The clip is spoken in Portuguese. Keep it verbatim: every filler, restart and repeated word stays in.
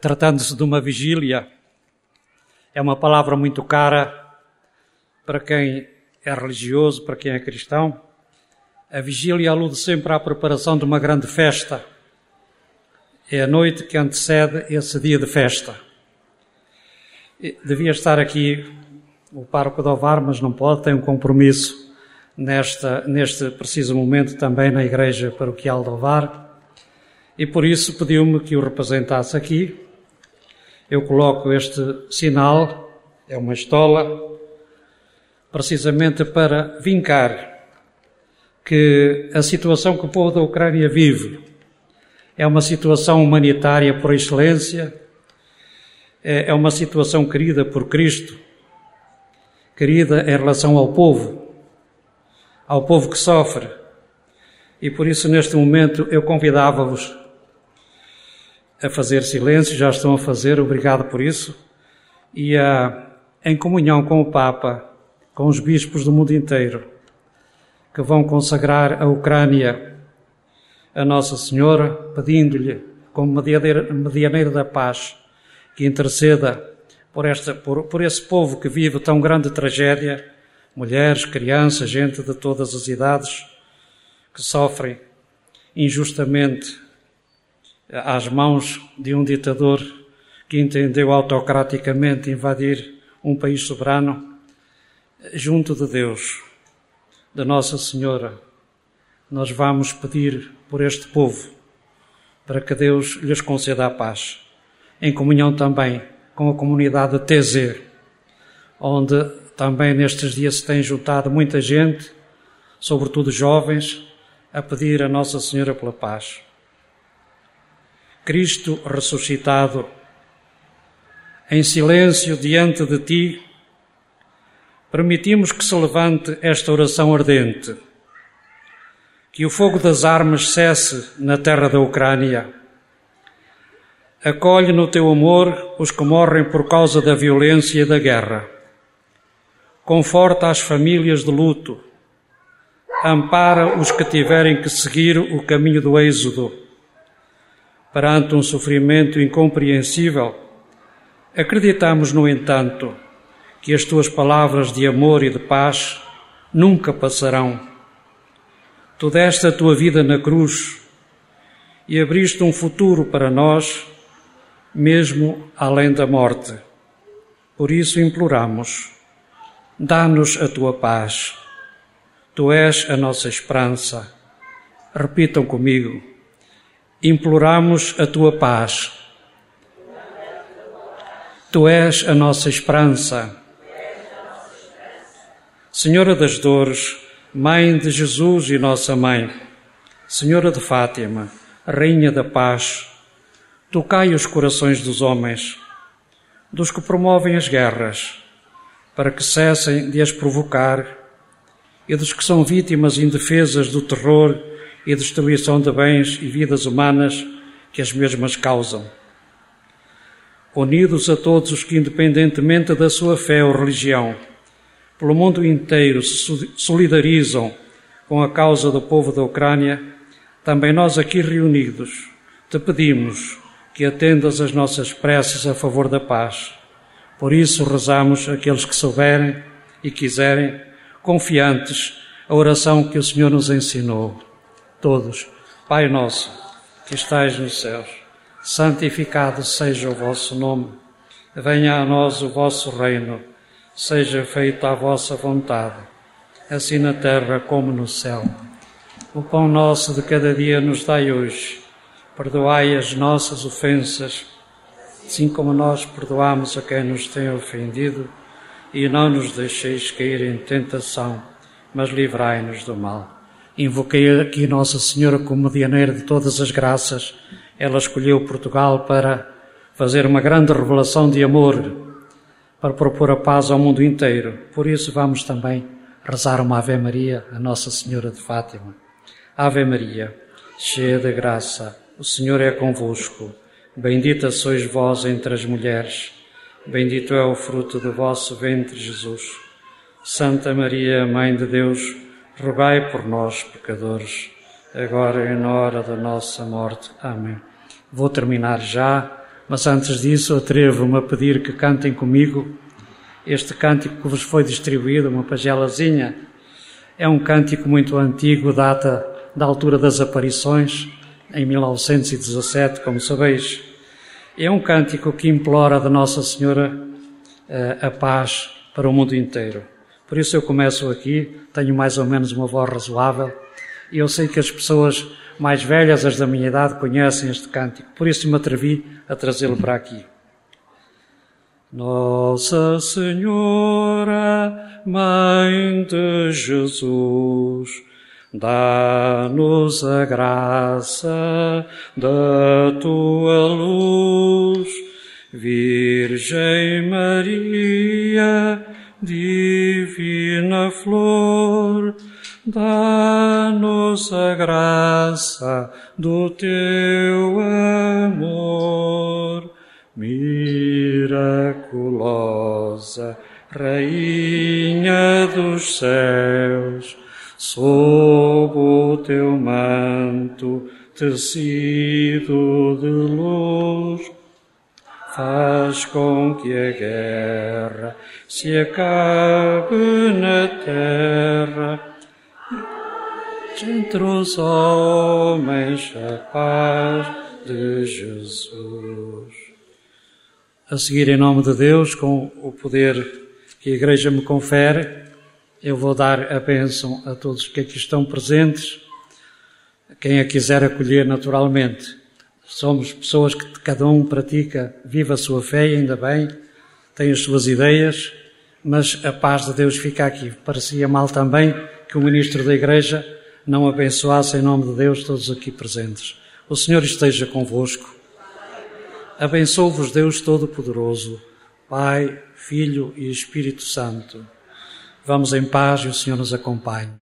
tratando-se de uma vigília, é uma palavra muito cara para quem é religioso, para quem é cristão. A vigília alude sempre à preparação de uma grande festa. É a noite que antecede esse dia de festa. Devia estar aqui o pároco de Ovar, mas não pode, tem um compromisso nesta, neste preciso momento também na Igreja Paroquial de Ovar, e por isso pediu-me que o representasse aqui. Eu coloco este sinal, é uma estola, precisamente para vincar que a situação que o povo da Ucrânia vive é uma situação humanitária por excelência, é uma situação querida por Cristo, querida em relação ao povo, ao povo que sofre. E por isso, neste momento, eu convidava-vos a fazer silêncio, já estão a fazer, obrigado por isso, e a, em comunhão com o Papa, com os bispos do mundo inteiro, que vão consagrar a Ucrânia a Nossa Senhora, pedindo-lhe, como medianeira da paz, que interceda por, esta, por, por esse povo que vive tão grande tragédia, mulheres, crianças, gente de todas as idades, que sofrem injustamente às mãos de um ditador que entendeu autocraticamente invadir um país soberano. Junto de Deus, de Nossa Senhora, nós vamos pedir por este povo, para que Deus lhes conceda a paz, em comunhão também com a comunidade de T Z, onde também nestes dias se tem juntado muita gente, sobretudo jovens, a pedir a Nossa Senhora pela paz. Cristo ressuscitado, em silêncio diante de Ti, permitimos que se levante esta oração ardente, que o fogo das armas cesse na terra da Ucrânia. Acolhe no Teu amor os que morrem por causa da violência e da guerra. Conforta as famílias de luto. Ampara os que tiverem que seguir o caminho do êxodo. Perante um sofrimento incompreensível, acreditamos, no entanto, que as Tuas palavras de amor e de paz nunca passarão. Tu deste a Tua vida na cruz e abriste um futuro para nós, mesmo além da morte. Por isso imploramos, dá-nos a Tua paz. Tu és a nossa esperança. Repitam comigo, imploramos a Tua paz. Tu és a nossa esperança. Senhora das dores, Mãe de Jesus e nossa Mãe, Senhora de Fátima, Rainha da Paz, tocai os corações dos homens, dos que promovem as guerras, para que cessem de as provocar, e dos que são vítimas indefesas do terror e destruição de bens e vidas humanas que as mesmas causam. Unidos a todos os que, independentemente da sua fé ou religião, pelo mundo inteiro se solidarizam com a causa do povo da Ucrânia, também nós aqui reunidos te pedimos que atendas as nossas preces a favor da paz. Por isso rezamos aqueles que souberem e quiserem, confiantes, a oração que o Senhor nos ensinou. Todos, Pai nosso, que estais nos céus, santificado seja o vosso nome. Venha a nós o vosso reino. Seja feita a vossa vontade, assim na terra como no céu. O pão nosso de cada dia nos dai hoje. Perdoai as nossas ofensas, assim como nós perdoamos a quem nos tem ofendido, e não nos deixeis cair em tentação, mas livrai-nos do mal. Invoquei aqui Nossa Senhora como medianeira de todas as graças. Ela escolheu Portugal para fazer uma grande revelação de amor, para propor a paz ao mundo inteiro. Por isso vamos também rezar uma Ave Maria a Nossa Senhora de Fátima. Ave Maria, cheia de graça, o Senhor é convosco. Bendita sois vós entre as mulheres, bendito é o fruto do vosso ventre, Jesus. Santa Maria, Mãe de Deus, rogai por nós, pecadores, agora e na hora da nossa morte. Amém. Vou terminar já, Mas antes disso, atrevo-me a pedir que cantem comigo este cântico que vos foi distribuído, uma pagelazinha. É um cântico muito antigo, data da altura das aparições, em mil novecentos e dezassete, como sabeis. É um cântico que implora de Nossa Senhora uh, a paz para o mundo inteiro. Por isso eu começo aqui, tenho mais ou menos uma voz razoável, e eu sei que as pessoas mais velhas, as da minha idade, conhecem este cântico. Por isso me atrevi a trazê-lo para aqui. Nossa Senhora, Mãe de Jesus, dá-nos a graça da tua luz. Virgem Maria, divina flor, dá-nos a graça do teu amor. Miraculosa Rainha dos céus, sob o teu manto tecido de luz, faz com que a guerra se acabe na terra, entre os homens a paz de Jesus. A seguir, em nome de Deus, com o poder que a Igreja me confere, eu vou dar a bênção a todos que aqui estão presentes, quem a quiser acolher naturalmente. Somos pessoas que cada um pratica, vive a sua fé, e ainda bem, tem as suas ideias, mas a paz de Deus fica aqui. Parecia mal também que o ministro da Igreja não abençoasse em nome de Deus todos aqui presentes. O Senhor esteja convosco. Abençoe-vos Deus Todo-Poderoso, Pai, Filho e Espírito Santo. Vamos em paz e o Senhor nos acompanhe.